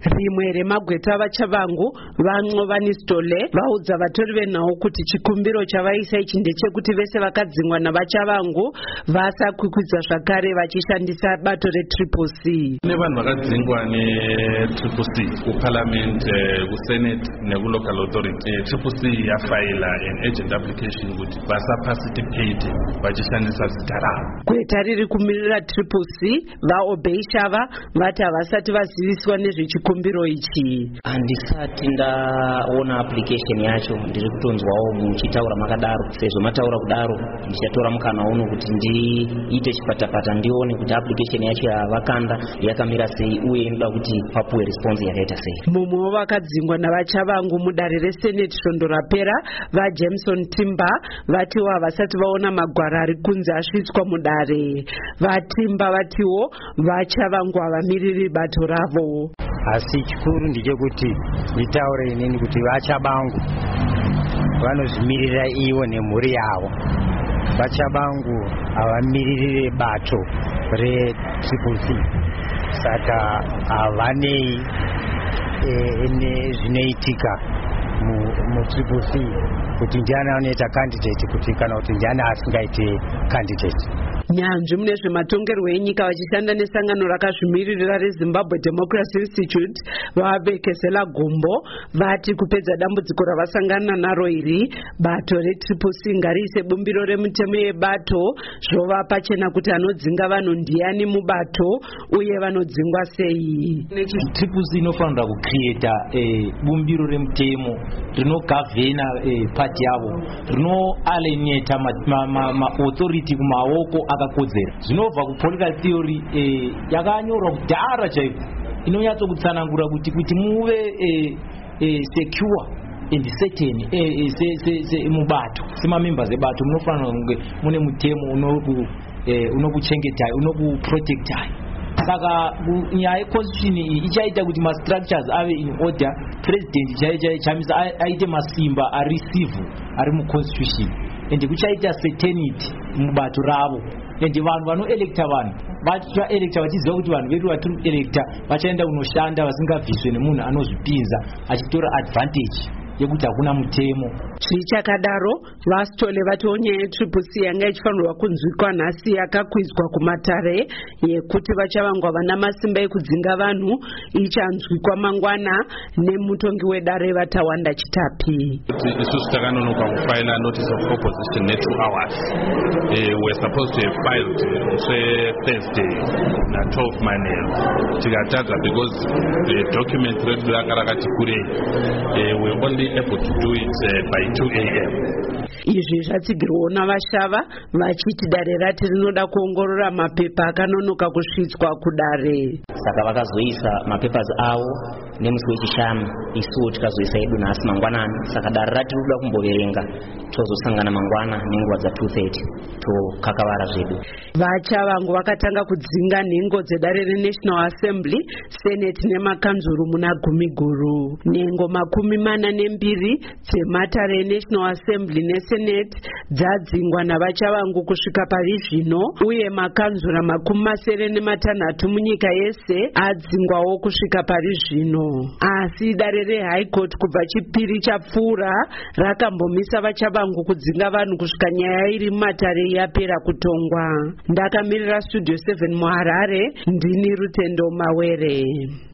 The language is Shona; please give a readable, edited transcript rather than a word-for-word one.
Rimwe remagweta vachavangu vaNcovanistole vaudza vatori venhau kuti chikumbiro chavaisa ichi ndechekuti vese vakadzingwa navachavangu vasakwikwidza zvakare vachishandisa bato retriple C. Kune vanhu vakadzingwa netriple C kuparliament, kusenate nekulocal authority. Triple C yafaila an urgent application kuti vasaparticipate vachishandisa zita ravo. Gweta riri kumirira triple C vaObey Shava vati havasati vaziviswa nezvechikumbiro ichi. Handisati ndaona application yacho, ndiri kutonzwawo muchitaura makadaro. Sezvo mataura kudaro, ndichatora mukana uno kuti ndiite chipatapata ndione kuti application yacho yavakanda yakamira sei uye inoda kuti papuwe response yakaita sei. Mumwe wakadzingwa navachavangu mudare resenate svondo rapera vaJameson Timber vatiwo havasati vaona magwara ari kunze asvitswa mudare. VaTimber vatiwo vachavangu havamiriri bato ravo. Asi chikuru ndechekuti nditaure inini kuti vachavangu vanozvimirira ivo nemhuri yavo. Vachavangu havamiriri bato retriple C, saka havanei nezvinoitika mutriple C kuti ndiani anoita candidate kuti kana kuti ndiani asingaite candidate. Nyanzvi mune zvematongerwo enyika vachishanda nesangano rakazvimiririra reZimbabwe Democracy Institute vavekezela gombo vati kupedza dambudziko ravasangana naro iri bato retriple C ngariise bumbiro remutemo yebato zvova pachena kuti anodzinga vanhu ndiani mubato uye vanodzingwa sei. Triple C inofanira kucreata bumbiro remutemo rinogavhena pati yavo, rinoalienata maauthority kumaoko akakodzera. Zvinobva kupolitical theory yakanyorwa kudhara chaiko, inonyatsokutsanangura kuti muve secure and certain mubato semamembers ebato munofanira kunge mune mutemo unokuchengetai, unokuprotectai. Saka nyaya yeconstitution iyi ichaita kuti mastructures ave in order. President chamisa aite masimba areceive ari muconstitution and kuchaita certainty mubato ravo. And vanhu vanoelecta vanhu vachaelecta vachiziva kuti vanhu vedu vatiri kuelecta vachaenda kunoshanda vasingabviswe nemunhu anozvipinza achitora advantage yekuti hakuna mutemo. Zvichakadaro vaStole vatiwo nyaya yetriple C yanga ichifanirwa kunzwikwa nhasi yakakwizwa kumatare yekuti vachavangu havana masimba ekudzinga vanhu ichanzwikwa mangwana nemutongi wedare vaTawanda Chitapi. Isusu takanonoka kufaila notice of opposition ne 2 hours. We're supposed to have filed Thursday na 12 Manel. Tikatadza because the document redu rakati kurei. We're only able to do it by 2 a.m. Izvi zvatsigirwawo navaShava vachiti dare rati rinoda kuongorora mapepa akanonoka kusvitswa kudare. Saka vakazoisa mapapers avo nemusi wechishanu, isuwo tikazoisa edu nhasi mangwanani. Saka dare rati rinoda kumboverenga tozosangana mangwana nenguva dza2:30 tokakavara zvedu. Vachavangu vakatanga kudzinga nhengo dzedare reNational Assembly, Senate nemakanzuru muna Gumiguru. Nhengo 42 dzematare eNational Assembly neSenate dzadzingwa navachavangu kusvika pari zvino, uye makanzura 76 munyika yese adzingwawo kusvika pari zvino. Asi dare reHigh Court kubva chipiri chapfuura rakambomisa vachavangu kudzinga vanhu kusvika nyaya iri mumatare yapera kutongwa. Ndakamirira Studio 7 muHarare, ndini Rutendo Mawere.